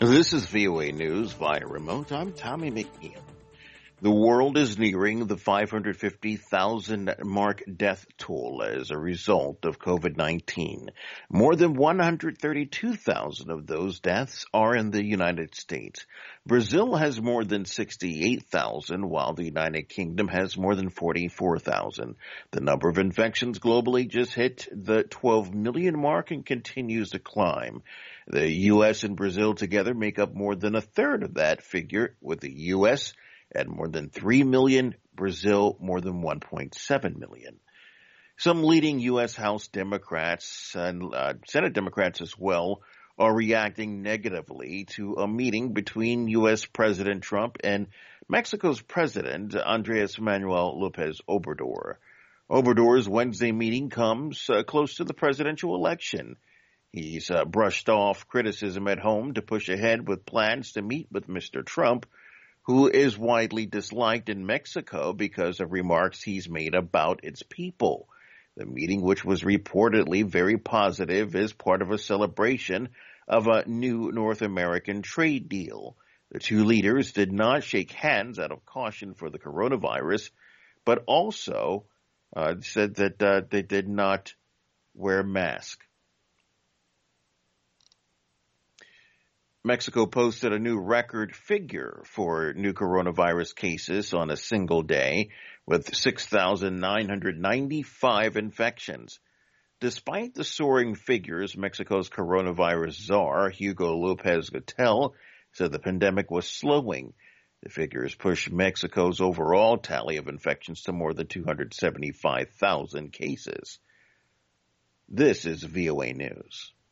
This is VOA News via remote. I'm Tommy McNeil. The world is nearing the 550,000 mark death toll as a result of COVID-19. More than 132,000 of those deaths are in the United States. Brazil has more than 68,000, while the United Kingdom has more than 44,000. The number of infections globally just hit the 12 million mark and continues to climb. The U.S. and Brazil together make up more than a third of that figure, with the U.S. at more than 3 million, Brazil more than 1.7 million. Some leading U.S. House Democrats and Senate Democrats as well are reacting negatively to a meeting between U.S. President Trump and Mexico's President Andrés Manuel López Obrador. Obrador's Wednesday meeting comes close to the presidential election. He's brushed off criticism at home to push ahead with plans to meet with Mr. Trump, who is widely disliked in Mexico because of remarks he's made about its people. The meeting, which was reportedly very positive, is part of a celebration of a new North American trade deal. The two leaders did not shake hands out of caution for the coronavirus, but also said that they did not wear masks. Mexico posted a new record figure for new coronavirus cases on a single day, with 6,995 infections. Despite the soaring figures, Mexico's coronavirus czar, Hugo López-Gatell, said the pandemic was slowing. The figures pushed Mexico's overall tally of infections to more than 275,000 cases. This is VOA News.